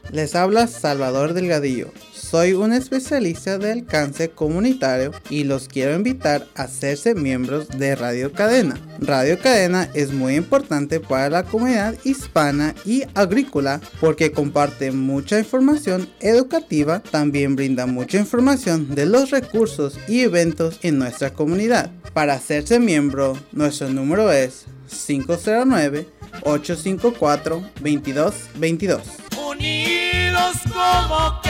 Les habla Salvador Delgadillo. Soy un especialista de alcance comunitario y los quiero invitar a hacerse miembros de Radio Cadena. Radio Cadena es muy importante para la comunidad hispana y agrícola porque comparte mucha información educativa, también brinda mucha información de los recursos y eventos en nuestra comunidad. Para hacerse miembro, nuestro número es 509-854-2222. Unidos como